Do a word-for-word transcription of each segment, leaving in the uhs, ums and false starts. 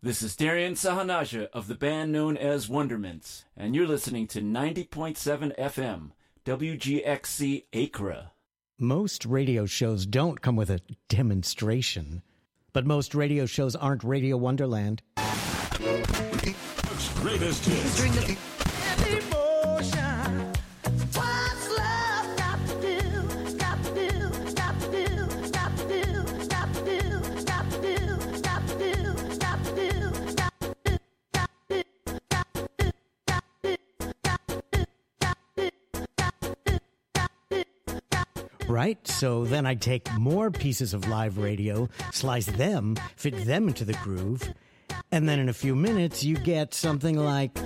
This is Darian Sahanaja of the band known as Wondermints, and you're listening to ninety point seven F M, W G X C Acra. Most radio shows don't come with a demonstration, but most radio shows aren't Radio Wonderland. Greatest hits. Right? So then I'd take more pieces of live radio, slice them, fit them into the groove, and then in a few minutes you get something like...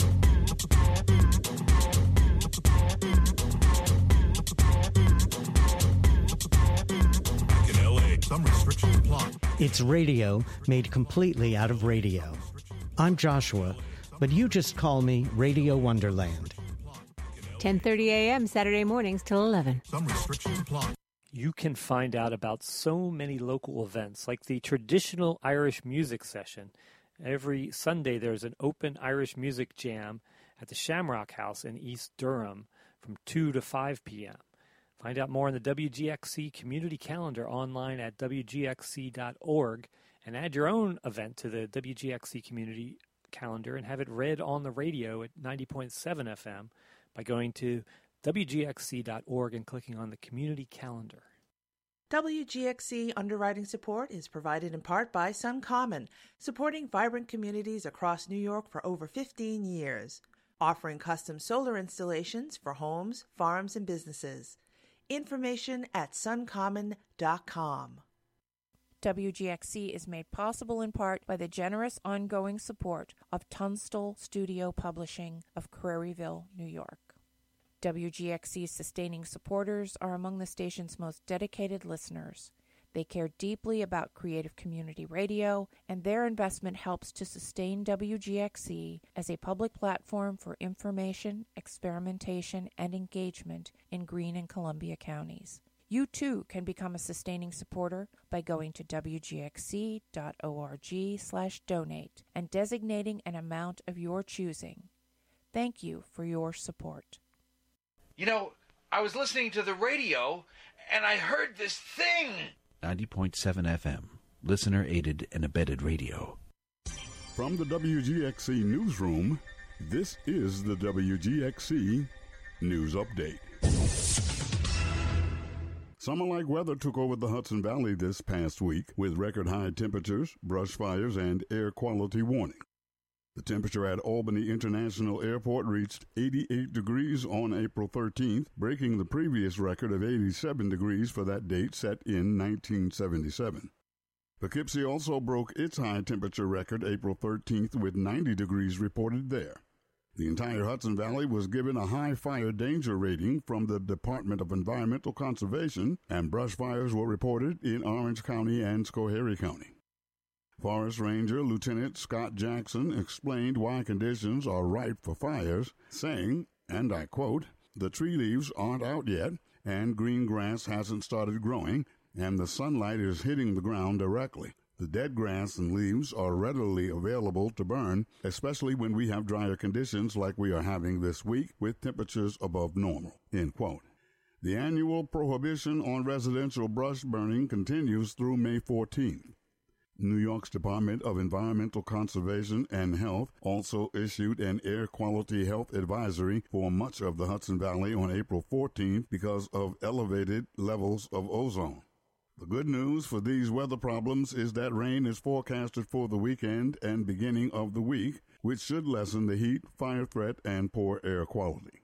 In L A, some restrictions apply. It's radio made completely out of radio. I'm Joshua, but you just call me Radio Wonderland. ten thirty a.m. Saturday mornings till eleven. Some restrictions apply. You can find out about so many local events, like the traditional Irish music session. Every Sunday there's an open Irish music jam at the Shamrock House in East Durham from two to five p.m. Find out more on the W G X C community calendar online at W G X C dot org and add your own event to the W G X C community calendar and have it read on the radio at ninety point seven F M by going to W G X C dot org and clicking on the community calendar. W G X C underwriting support is provided in part by SunCommon, supporting vibrant communities across New York for over fifteen years, offering custom solar installations for homes, farms, and businesses. Information at sun common dot com. W G X C is made possible in part by the generous ongoing support of Tunstall Studio Publishing of Craryville, New York. W G X C's sustaining supporters are among the station's most dedicated listeners. They care deeply about creative community radio, and their investment helps to sustain W G X C as a public platform for information, experimentation, and engagement in Greene and Columbia counties. You too can become a sustaining supporter by going to W G X C dot org slash donate and designating an amount of your choosing. Thank you for your support. You know, I was listening to the radio, and I heard this thing. ninety point seven F M, listener-aided and abetted radio. From the W G X C Newsroom, this is the W G X C News Update. Summer-like weather took over the Hudson Valley this past week with record-high temperatures, brush fires, and air quality warning. The temperature at Albany International Airport reached eighty-eight degrees on April thirteenth, breaking the previous record of eighty-seven degrees for that date set in nineteen seventy-seven. Poughkeepsie also broke its high temperature record April thirteenth with ninety degrees reported there. The entire Hudson Valley was given a high fire danger rating from the Department of Environmental Conservation, and brush fires were reported in Orange County and Schoharie County. Forest Ranger Lieutenant Scott Jackson explained why conditions are ripe for fires, saying, and I quote, "The tree leaves aren't out yet, and green grass hasn't started growing, and the sunlight is hitting the ground directly. The dead grass and leaves are readily available to burn, especially when we have drier conditions like we are having this week with temperatures above normal." End quote. The annual prohibition on residential brush burning continues through May fourteenth. New York's Department of Environmental Conservation and Health also issued an air quality health advisory for much of the Hudson Valley on April fourteenth because of elevated levels of ozone. The good news for these weather problems is that rain is forecasted for the weekend and beginning of the week, which should lessen the heat, fire threat, and poor air quality.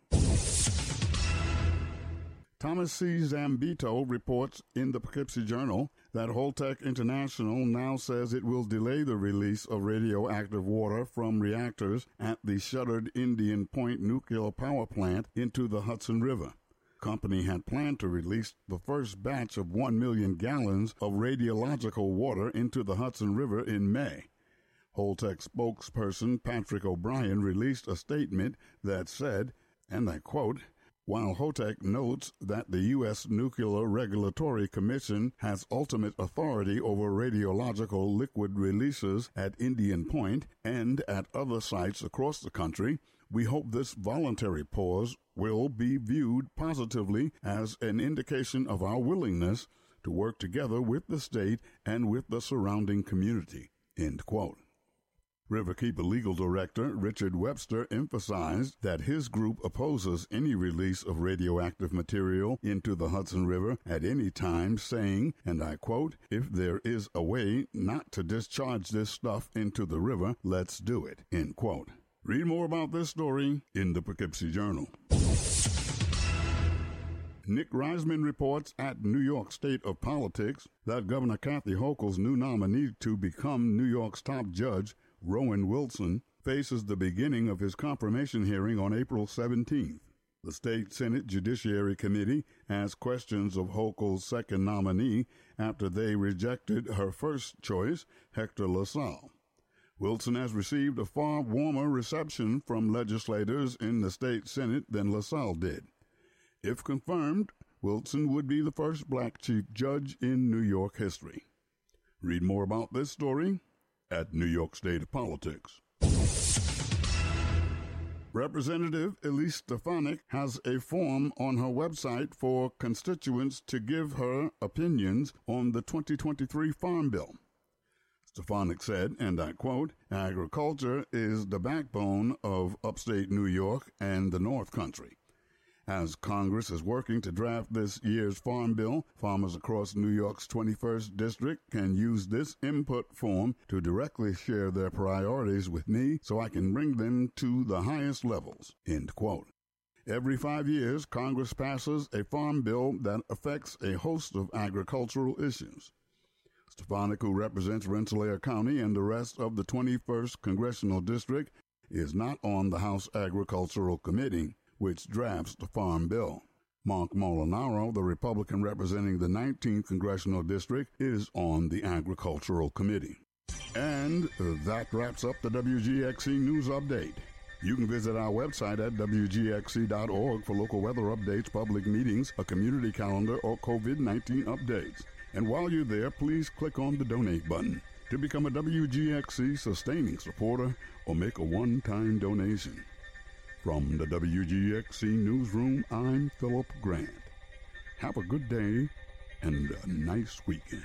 Thomas C. Zambito reports in the Poughkeepsie Journal that Holtec International now says it will delay the release of radioactive water from reactors at the shuttered Indian Point nuclear power plant into the Hudson River. The company had planned to release the first batch of one million gallons of radiological water into the Hudson River in May. Holtec spokesperson Patrick O'Brien released a statement that said, and I quote, While HOTEC notes that the U S Nuclear Regulatory Commission has ultimate authority over radiological liquid releases at Indian Point and at other sites across the country, we hope this voluntary pause will be viewed positively as an indication of our willingness to work together with the state and with the surrounding community." End quote. Riverkeeper Legal Director Richard Webster emphasized that his group opposes any release of radioactive material into the Hudson River at any time, saying, and I quote, "If there is a way not to discharge this stuff into the river, let's do it." End quote. Read more about this story in the Poughkeepsie Journal. Nick Reisman reports at New York State of Politics that Governor Kathy Hochul's new nominee to become New York's top judge, Rowan Wilson, faces the beginning of his confirmation hearing on April seventeenth. The State Senate Judiciary Committee asked questions of Hochul's second nominee after they rejected her first choice, Hector LaSalle. Wilson has received a far warmer reception from legislators in the state Senate than LaSalle did. If confirmed, Wilson would be the first black chief judge in New York history. Read more about this story at New York State of Politics. Representative Elise Stefanik has a form on her website for constituents to give her opinions on the twenty twenty-three Farm Bill. Stefanik said, and I quote, "Agriculture is the backbone of upstate New York and the North Country. As Congress is working to draft this year's Farm Bill, farmers across New York's twenty-first District can use this input form to directly share their priorities with me so I can bring them to the highest levels." End quote. Every five years, Congress passes a farm bill that affects a host of agricultural issues. Stefanik, who represents Rensselaer County and the rest of the twenty-first Congressional District, is not on the House Agricultural Committee, which drafts the Farm Bill. Mark Molinaro, the Republican representing the nineteenth Congressional District, is on the Agricultural Committee. And that wraps up the W G X C News Update. You can visit our website at W G X C dot org for local weather updates, public meetings, a community calendar, or COVID nineteen updates. And while you're there, please click on the donate button to become a W G X C sustaining supporter or make a one-time donation. From the W G X C Newsroom, I'm Philip Grant. Have a good day and a nice weekend.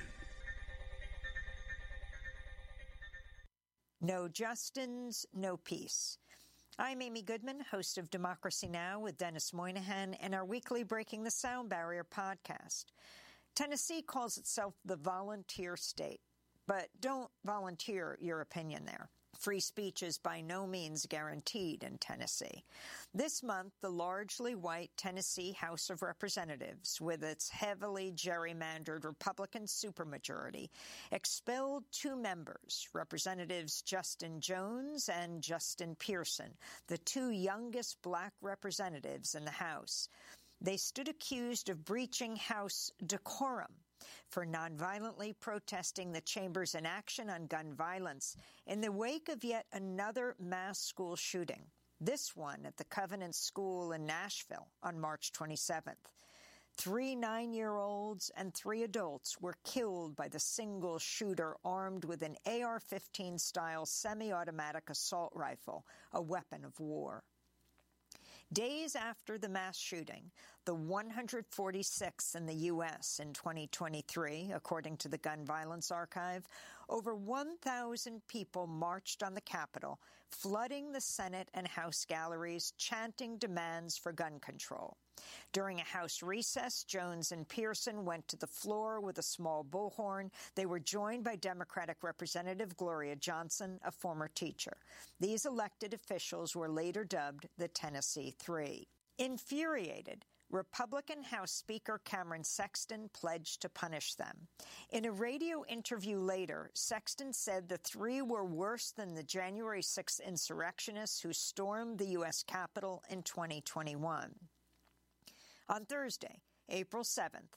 No Justins, no peace. I'm Amy Goodman, host of Democracy Now! With Dennis Moynihan and our weekly Breaking the Sound Barrier podcast. Tennessee calls itself the volunteer state, but don't volunteer your opinion there. Free speech is by no means guaranteed in Tennessee. This month, the largely white Tennessee House of Representatives, with its heavily gerrymandered Republican supermajority, expelled two members, Representatives Justin Jones and Justin Pearson, the two youngest black representatives in the House. They stood accused of breaching House decorum for nonviolently protesting the chamber's inaction on gun violence in the wake of yet another mass school shooting, this one at the Covenant School in Nashville on March twenty-seventh. Three nine-year-olds and three adults were killed by the single shooter armed with an A R fifteen-style semi-automatic assault rifle, a weapon of war. Days after the mass shooting, the one hundred forty-sixth in the U S in twenty twenty-three, according to the Gun Violence Archive, over one thousand people marched on the Capitol, flooding the Senate and House galleries, chanting demands for gun control. During a House recess, Jones and Pearson went to the floor with a small bullhorn. They were joined by Democratic Representative Gloria Johnson, a former teacher. These elected officials were later dubbed the Tennessee Three. Infuriated, Republican House Speaker Cameron Sexton pledged to punish them. In a radio interview later, Sexton said the three were worse than the January sixth insurrectionists who stormed the U S Capitol in twenty twenty-one. On Thursday, April seventh,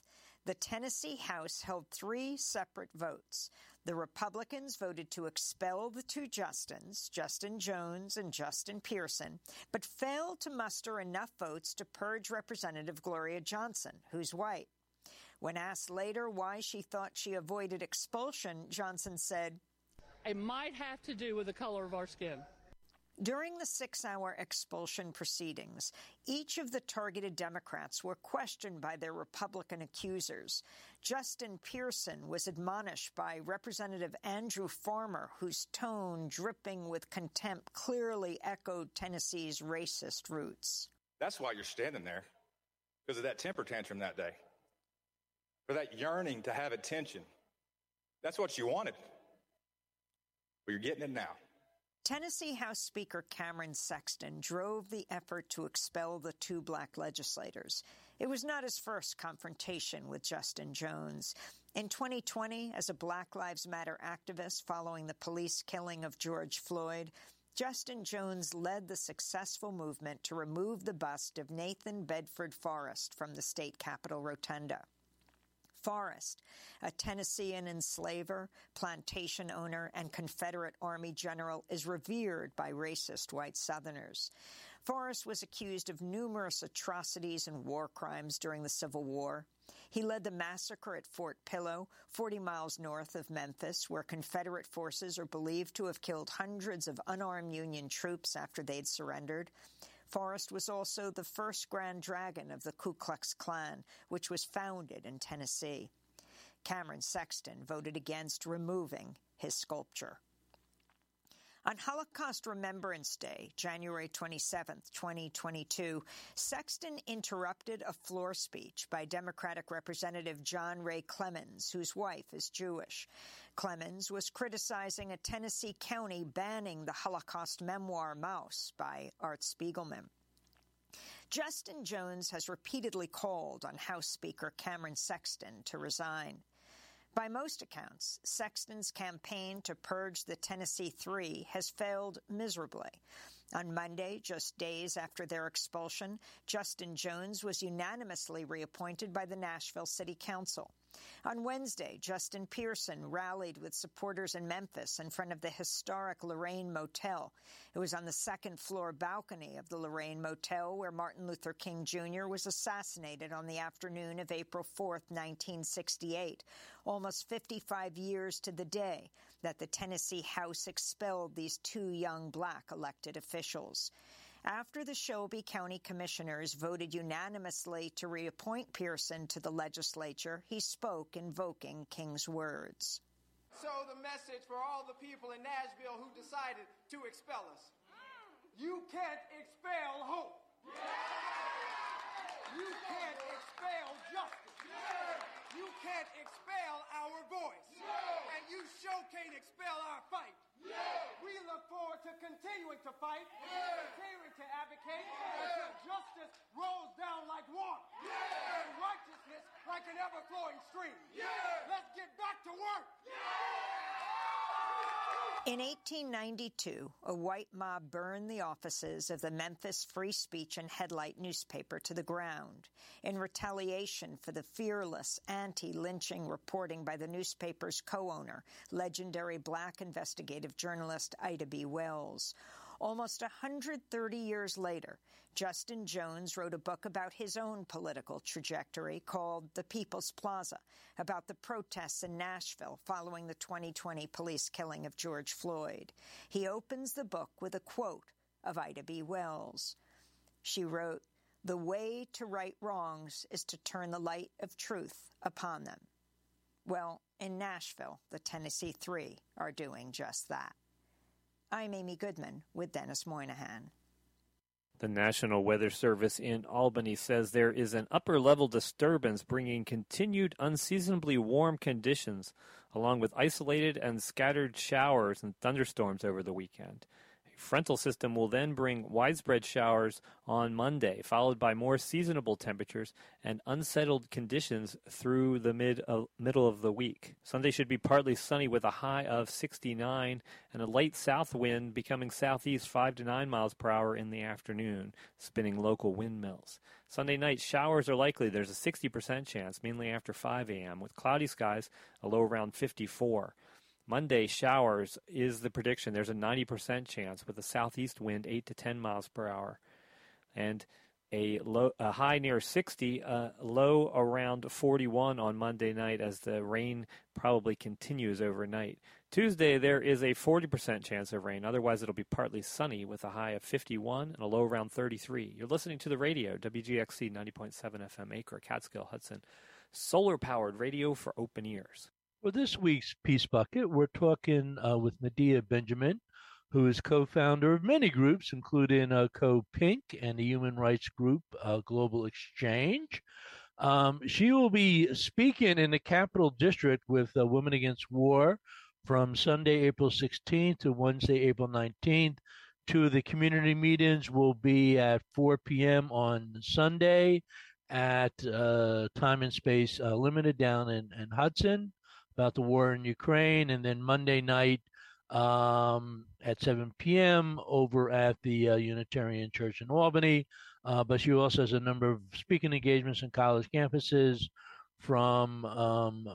The Tennessee House held three separate votes. The Republicans voted to expel the two Justins, Justin Jones and Justin Pearson, but failed to muster enough votes to purge Representative Gloria Johnson, who's white. When asked later why she thought she avoided expulsion, Johnson said, "It might have to do with the color of our skin." During the six-hour expulsion proceedings, each of the targeted Democrats were questioned by their Republican accusers. Justin Pearson was admonished by Representative Andrew Farmer, whose tone, dripping with contempt, clearly echoed Tennessee's racist roots. That's why you're standing there, because of that temper tantrum that day, for that yearning to have attention. That's what you wanted. Well, you're getting it now. Tennessee House Speaker Cameron Sexton drove the effort to expel the two black legislators. It was not his first confrontation with Justin Jones. In twenty twenty, as a Black Lives Matter activist following the police killing of George Floyd, Justin Jones led the successful movement to remove the bust of Nathan Bedford Forrest from the state capitol rotunda. Forrest, a Tennessean enslaver, plantation owner, and Confederate Army general, is revered by racist white Southerners. Forrest was accused of numerous atrocities and war crimes during the Civil War. He led the massacre at Fort Pillow, forty miles north of Memphis, where Confederate forces are believed to have killed hundreds of unarmed Union troops after they'd surrendered. Forrest was also the first Grand Dragon of the Ku Klux Klan, which was founded in Tennessee. Cameron Sexton voted against removing his sculpture. On Holocaust Remembrance Day, January twenty-seventh, twenty twenty-two, Sexton interrupted a floor speech by Democratic Representative John Ray Clemens, whose wife is Jewish. Clemens was criticizing a Tennessee county banning the Holocaust memoir Maus by Art Spiegelman. Justin Jones has repeatedly called on House Speaker Cameron Sexton to resign. By most accounts, Sexton's campaign to purge the Tennessee Three has failed miserably. On Monday, just days after their expulsion, Justin Jones was unanimously reappointed by the Nashville City Council. On Wednesday, Justin Pearson rallied with supporters in Memphis in front of the historic Lorraine Motel. It was on the second-floor balcony of the Lorraine Motel where Martin Luther King Junior was assassinated on the afternoon of April fourth, nineteen sixty-eight, almost fifty-five years to the day that the Tennessee House expelled these two young black elected officials. After the Shelby County Commissioners voted unanimously to reappoint Pearson to the legislature, he spoke invoking King's words. So the message for all the people in Nashville who decided to expel us. You can't expel hope. You can't expel justice. You can't expel our voice. And you sure can't expel our fight. We look forward to continuing to fight, continuing to advocate until justice rolls down like water and righteousness like an ever-flowing stream. Let's get back to work. In eighteen ninety-two, a white mob burned the offices of the Memphis Free Speech and Headlight newspaper to the ground in retaliation for the fearless anti-lynching reporting by the newspaper's co-owner, legendary black investigative journalist Ida B. Wells. Almost one hundred thirty years later, Justin Jones wrote a book about his own political trajectory called The People's Plaza, about the protests in Nashville following the twenty twenty police killing of George Floyd. He opens the book with a quote of Ida B. Wells. She wrote, "The way to right wrongs is to turn the light of truth upon them." Well, in Nashville, the Tennessee Three are doing just that. I'm Amy Goodman with Dennis Moynihan. The National Weather Service in Albany says there is an upper-level disturbance bringing continued unseasonably warm conditions, along with isolated and scattered showers and thunderstorms over the weekend. Frontal system will then bring widespread showers on Monday, followed by more seasonable temperatures and unsettled conditions through the mid uh, middle of the week. Sunday should be partly sunny with a high of sixty-nine and a light south wind becoming southeast five to nine miles per hour in the afternoon, spinning local windmills. Sunday night, showers are likely. There's a sixty percent chance, mainly after five a.m., with cloudy skies, a low around fifty-four. Monday, showers is the prediction. There's a ninety percent chance with a southeast wind eight to ten miles per hour. And a, low, a high near sixty, a low around forty-one on Monday night as the rain probably continues overnight. Tuesday, there is a forty percent chance of rain. Otherwise, it'll be partly sunny with a high of fifty-one and a low around thirty-three. You're listening to the radio, W G X C ninety point seven F M, Acre, Catskill, Hudson. Solar-powered radio for open ears. For this week's Peace Bucket, we're talking uh, with Medea Benjamin, who is co-founder of many groups, including uh, Co-Pink and the human rights group uh, Global Exchange. Um, she will be speaking in the Capital District with uh, Women Against War from Sunday, April sixteenth to Wednesday, April nineteenth. Two of the community meetings will be at four p.m. on Sunday at uh, Time and Space uh, Limited down in, in Hudson, about the war in Ukraine, and then Monday night um, at seven p.m. over at the uh, Unitarian Church in Albany. Uh, but she also has a number of speaking engagements in college campuses from um,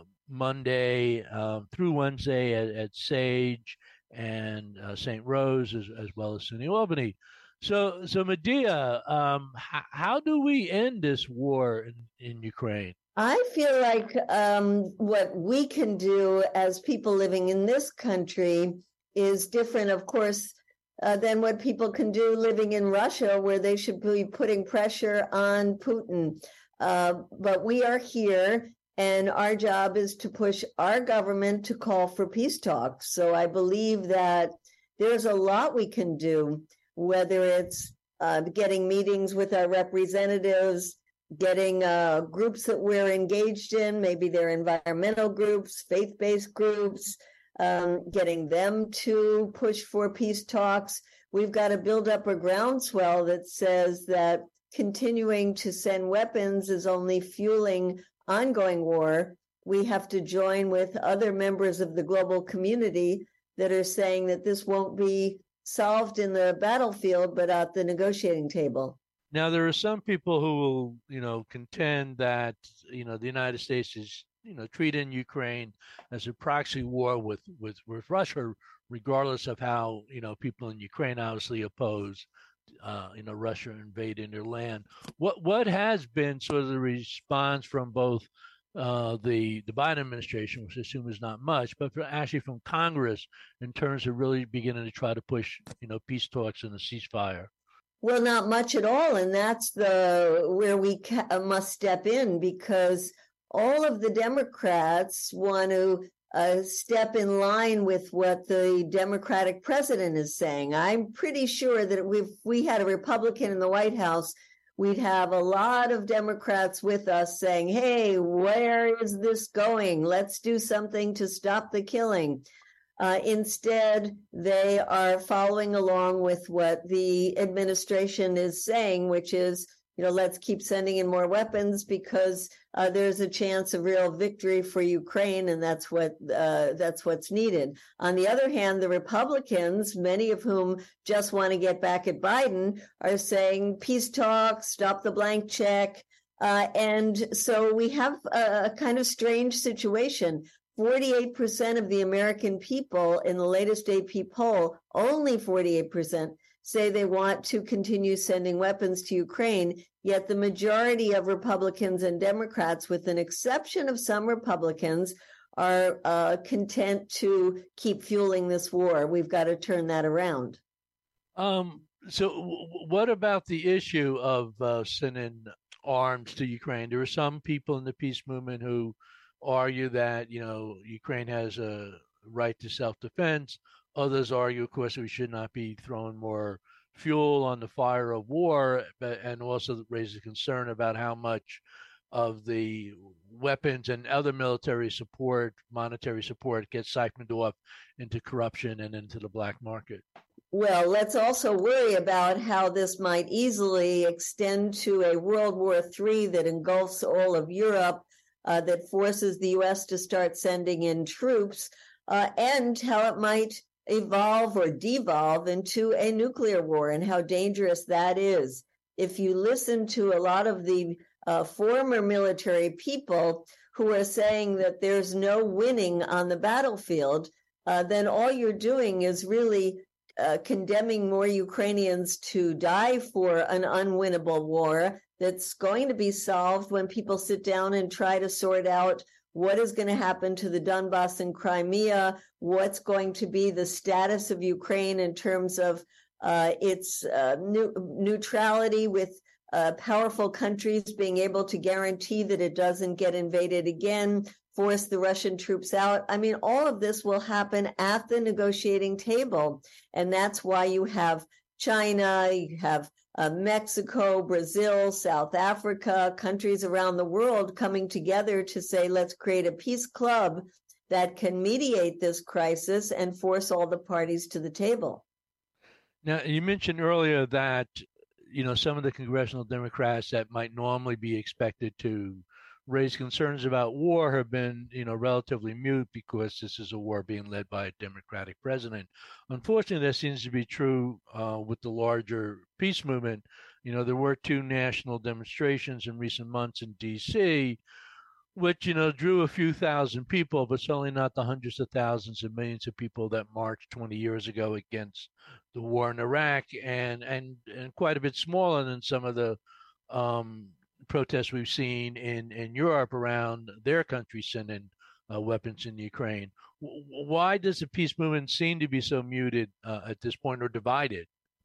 Monday uh, through Wednesday at, at Sage and uh, Saint Rose, as, as well as SUNY Albany. So, so Medea, um, h- how do we end this war in, in Ukraine? I feel like um, what we can do as people living in this country is different, of course, uh, than what people can do living in Russia, where they should be putting pressure on Putin. Uh, but we are here, and our job is to push our government to call for peace talks. So I believe that there's a lot we can do, whether it's uh, getting meetings with our representatives, getting uh, groups that we're engaged in, maybe they're environmental groups, faith-based groups, um, getting them to push for peace talks. We've got to build up a groundswell that says that continuing to send weapons is only fueling ongoing war. We have to join with other members of the global community that are saying that this won't be solved in the battlefield, but at the negotiating table. Now, there are some people who will, you know, contend that, you know, the United States is, you know, treating Ukraine as a proxy war with, with, with Russia, regardless of how, you know, people in Ukraine obviously oppose, uh, you know, Russia invading their land. What what has been sort of the response from both uh, the the Biden administration, which I assume is not much, but for actually from Congress in terms of really beginning to try to push, you know, peace talks and a ceasefire? Well, not much at all, and that's the where we ca- must step in, because all of the Democrats want to uh, step in line with what the Democratic president is saying. I'm pretty sure that if we had a Republican in the White House, we'd have a lot of Democrats with us saying, hey, where is this going? Let's do something to stop the killing. Uh, instead, they are following along with what the administration is saying, which is, you know, let's keep sending in more weapons because uh, there's a chance of real victory for Ukraine, and that's what uh, that's what's needed. On the other hand, the Republicans, many of whom just want to get back at Biden, are saying peace talks, stop the blank check, uh, and so we have a, a kind of strange situation. forty-eight percent of the American people in the latest A P poll, only forty-eight percent, say they want to continue sending weapons to Ukraine, yet the majority of Republicans and Democrats, with an exception of some Republicans, are uh, content to keep fueling this war. We've got to turn that around. Um, so w- what about the issue of uh, sending arms to Ukraine? There are some people in the peace movement who argue that, you know, Ukraine has a right to self-defense. Others argue, of course, we should not be throwing more fuel on the fire of war, but, and also raise a concern about how much of the weapons and other military support, monetary support, gets siphoned off into corruption and into the black market. Well, let's also worry about how this might easily extend to a World War Three that engulfs all of Europe, uh, that forces the U S to start sending in troops, uh, and how it might evolve or devolve into a nuclear war and how dangerous that is. If you listen to a lot of the uh, former military people who are saying that there's no winning on the battlefield, uh, then all you're doing is really Uh, condemning more Ukrainians to die for an unwinnable war that's going to be solved when people sit down and try to sort out what is going to happen to the Donbass and Crimea, what's going to be the status of Ukraine in terms of uh, its uh, new, neutrality with uh, powerful countries being able to guarantee that it doesn't get invaded again, force the Russian troops out. I mean, all of this will happen at the negotiating table. And that's why you have China, you have uh, Mexico, Brazil, South Africa, countries around the world coming together to say, let's create a peace club that can mediate this crisis and force all the parties to the table. Now, you mentioned earlier that, you know, some of the congressional Democrats that might normally be expected to raise concerns about war have been, you know, relatively mute because this is a war being led by a Democratic president. Unfortunately, that seems to be true uh, with the larger peace movement. You know, there were two national demonstrations in recent months in D C, which, you know, drew a few thousand people, but certainly not the hundreds of thousands and millions of people that marched twenty years ago against the war in Iraq, and and and quite a bit smaller than some of the um, protests we've seen in, in Europe around their country sending uh, weapons in Ukraine. W- why does the peace movement seem to be so muted uh, at this point, or divided?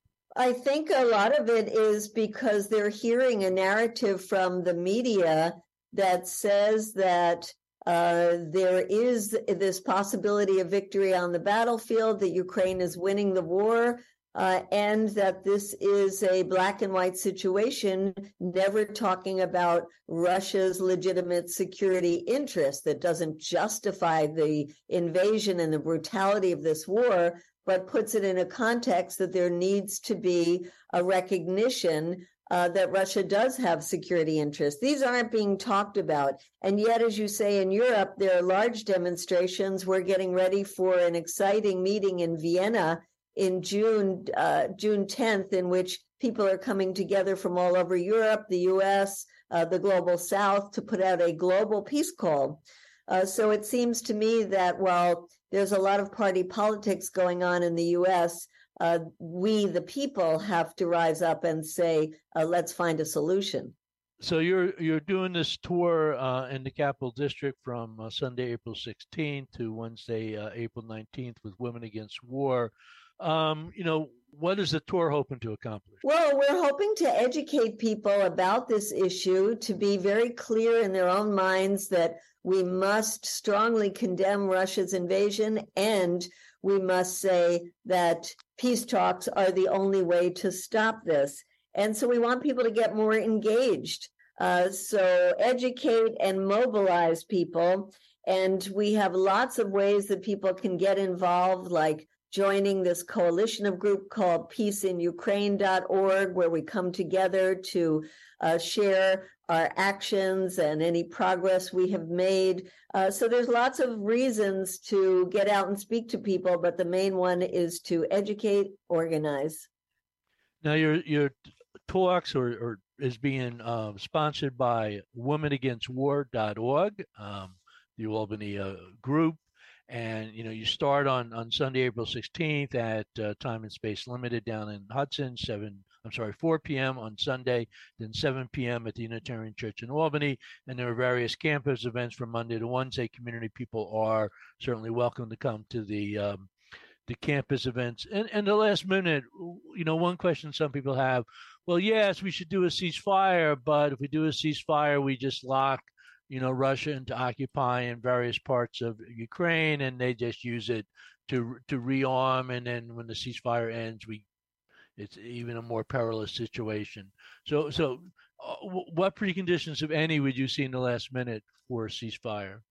I think a lot of it is because they're hearing a narrative from the media that says that uh, there is this possibility of victory on the battlefield, that Ukraine is winning the war, uh, and that this is a black and white situation, never talking about Russia's legitimate security interest that doesn't justify the invasion and the brutality of this war, but puts it in a context that there needs to be a recognition uh, that Russia does have security interests. These aren't being talked about. And yet, as you say, in Europe, there are large demonstrations. We're getting ready for an exciting meeting in Vienna in June, uh, June tenth, in which people are coming together from all over Europe, the U S, uh, the global South, to put out a global peace call. Uh, so it seems to me that while there's a lot of party politics going on in the U S, uh, we, the people, have to rise up and say, uh, let's find a solution. So you're you're doing this tour uh, in the Capital District from uh, Sunday, April sixteenth to Wednesday, uh, April nineteenth with Women Against War. Um, you know, what is the tour hoping to accomplish? Well, we're hoping to educate people about this issue, to be very clear in their own minds that we must strongly condemn Russia's invasion, and we must say that peace talks are the only way to stop this. And so we want people to get more engaged. Uh, so educate and mobilize people. And we have lots of ways that people can get involved, like joining this coalition of group called peace in ukraine dot org, where we come together to uh, share our actions and any progress we have made. Uh, so there's lots of reasons to get out and speak to people, but the main one is to educate, organize. Now, your your talks or, or is being uh, sponsored by women against war dot org, um, the Albany uh, group. And, you know, you start on, on Sunday, April sixteenth at uh, Time and Space Limited down in Hudson, seven, I'm sorry, four p.m. on Sunday, then seven p.m. at the Unitarian Church in Albany. And there are various campus events from Monday to Wednesday. Community people are certainly welcome to come to the um, the campus events. And, and the last minute, you know, one question some people have, well, yes, we should do a ceasefire, but if we do a ceasefire, we just lock you know, Russia into occupying various parts of Ukraine, and they just use it to to rearm, and then when the ceasefire ends, we it's even a more perilous situation. So, so uh, what preconditions, if any, would you see in the last minute for a ceasefire?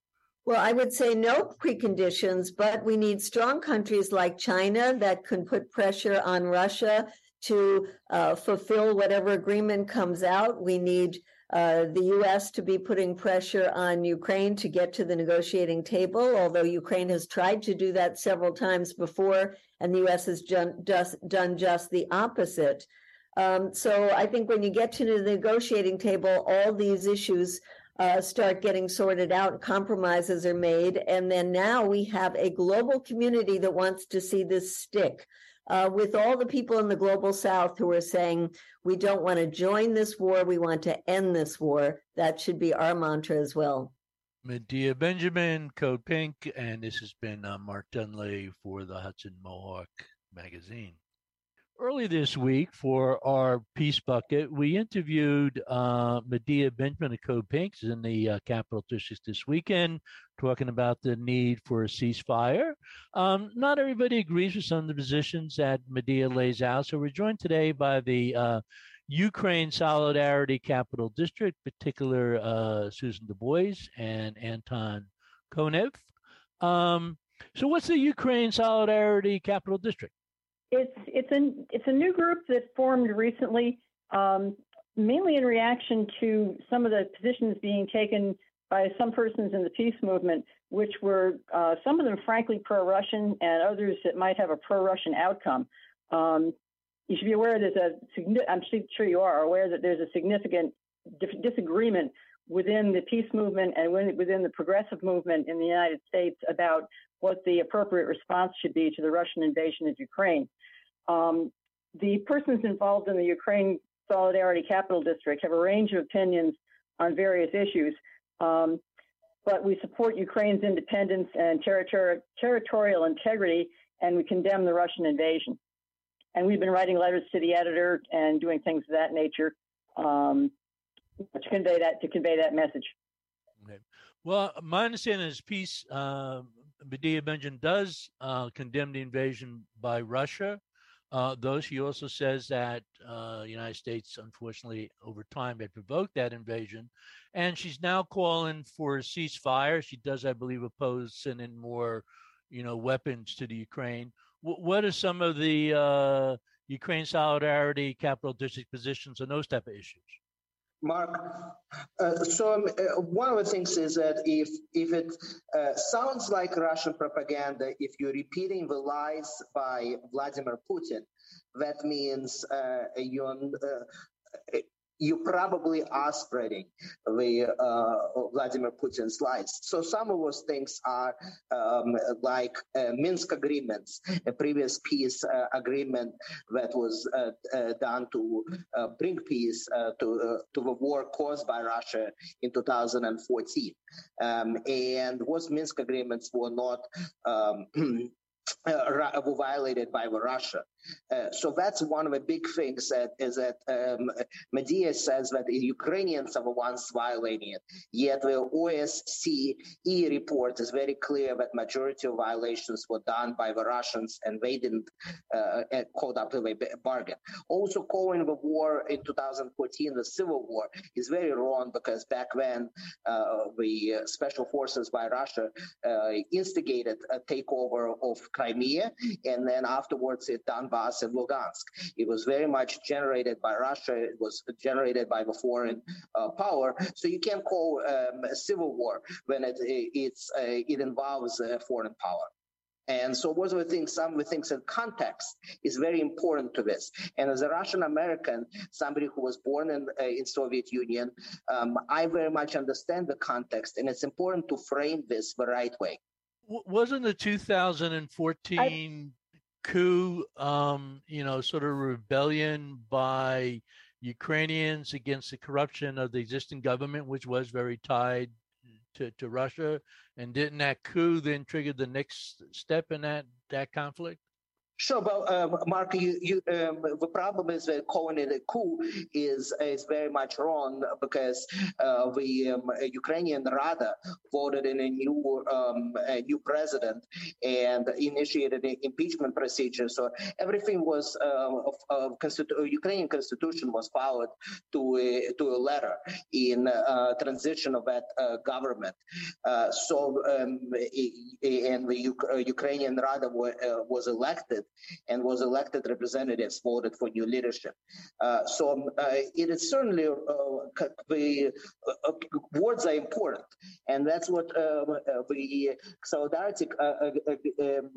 Well, I would say no preconditions, but we need strong countries like China that can put pressure on Russia to uh, fulfill whatever agreement comes out. We need uh, the U S to be putting pressure on Ukraine to get to the negotiating table, although Ukraine has tried to do that several times before, and the U S has done just, done just the opposite. Um, so I think when you get to the negotiating table, all these issues uh, start getting sorted out, compromises are made, and then now we have a global community that wants to see this stick. Uh, with all the people in the global south who are saying, we don't want to join this war, we want to end this war. That should be our mantra as well. Medea Benjamin, Code Pink, and this has been uh, Mark Dunley for the Hudson Mohawk Magazine. Early this week for our Peace Bucket, we interviewed uh, Medea Benjamin of Code Pink in the uh, Capital District this weekend, talking about the need for a ceasefire. Um, not everybody agrees with some of the positions that Medea lays out, so we're joined today by the uh, Ukraine Solidarity Capital District, particular uh, Susan Du Bois and Anton Konev. Um, so what's the Ukraine Solidarity Capital District? It's it's a it's a new group that formed recently, um, mainly in reaction to some of the positions being taken by some persons in the peace movement, which were uh, some of them frankly pro-Russian and others that might have a pro-Russian outcome. Um, you should be aware there's a I'm sure you are aware that there's a significant dis- disagreement within the peace movement and within the progressive movement in the United States about what the appropriate response should be to the Russian invasion of Ukraine. Um, the persons involved in the Ukraine Solidarity Capital District have a range of opinions on various issues, um, but we support Ukraine's independence and territori- territorial integrity, and we condemn the Russian invasion. And we've been writing letters to the editor and doing things of that nature um, to convey that to convey that message. Okay. Well, my understanding is peace. Uh, Medea Benjamin does uh, condemn the invasion by Russia, uh, though she also says that uh, the United States, unfortunately, over time had provoked that invasion. And she's now calling for a ceasefire. She does, I believe, oppose sending more, you know, weapons to the Ukraine. W- what are some of the uh, Ukraine Solidarity Capital District positions on those type of issues? Mark, uh, so um, uh, one of the things is that if if it uh, sounds like Russian propaganda, if you're repeating the lies by Vladimir Putin, that means uh, you're uh, you probably are spreading the uh, Vladimir Putin's lies. So some of those things are um, like uh, Minsk agreements, a previous peace uh, agreement that was uh, uh, done to uh, bring peace uh, to uh, to the war caused by Russia in two thousand fourteen. Um, and those Minsk agreements were not um, uh, were violated by Russia. Uh, so that's one of the big things that is that um, Medea says that the Ukrainians are the ones violating it. Yet the O S C E report is very clear that majority of violations were done by the Russians, and they didn't uh, hold up to the bargain. Also, calling the war in two thousand fourteen the civil war is very wrong, because back then uh, the special forces by Russia uh, instigated a takeover of Crimea, and then afterwards it done and Lugansk. It was very much generated by Russia. It was generated by the foreign uh, power. So you can't call um, a civil war when it it's uh, it involves uh, foreign power. And so one of the things, some of the things in context is very important to this. And as a Russian American, somebody who was born in uh, in Soviet Union, um, I very much understand the context, and it's important to frame this the right way. Wasn't the two thousand fourteen I- coup, um, you know, sort of rebellion by Ukrainians against the corruption of the existing government, which was very tied to, to Russia? And didn't that coup then trigger the next step in that, that conflict? Sure, but um, Mark, you, you, um, the problem is that calling it a coup is is very much wrong because uh, the um, Ukrainian Rada voted in a new um, a new president and initiated an impeachment procedure. So everything was uh, of, of Constitu- Ukrainian constitution was followed to a, to a letter in uh, transition of that uh, government. Uh, so um, and the U- Ukrainian Rada w- uh, was elected. And was elected representatives voted for new leadership. Uh, so um, uh, it is certainly uh, the uh, words are important, and that's what uh, the solidarity uh, uh, uh,